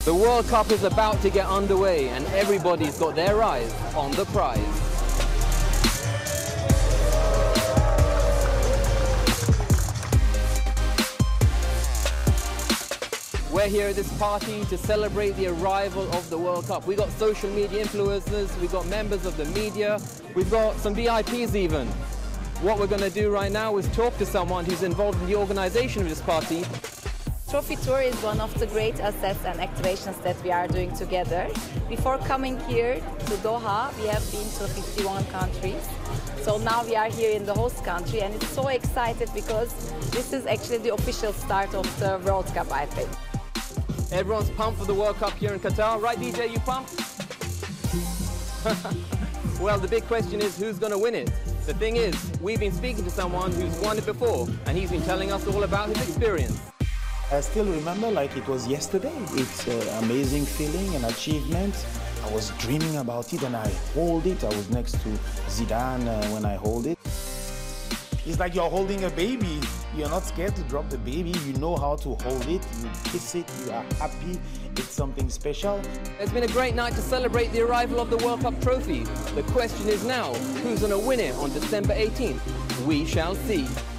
The World Cup is about to get underway and everybody's got their eyes on the prize. We're here at this party to celebrate the arrival of the World Cup. We've got social media influencers, we've got members of the media, we've got some VIPs even. What we're going to do right now is talk to someone who's involved in the organization of this party. Trophy Tour is one of the great assets and activations that we are doing together. Before coming here to Doha, we have been to 51 countries. So now we are here in the host country and it's so excited because this is actually the official start of the World Cup, I think. Everyone's pumped for the World Cup here in Qatar. Right, DJ, you pumped? Well, the big question is who's going to win it? The thing is, we've been speaking to someone who's won it before and he's been telling us all about his experience. I still remember like it was yesterday. It's an amazing feeling, an achievement. I was dreaming about it and I hold it. I was next to Zidane when I hold it. It's like you're holding a baby. You're not scared to drop the baby. You know how to hold it. You kiss it. You are happy. It's something special. It's been a great night to celebrate the arrival of the World Cup trophy. The question is now, who's going to win it on December 18th? We shall see.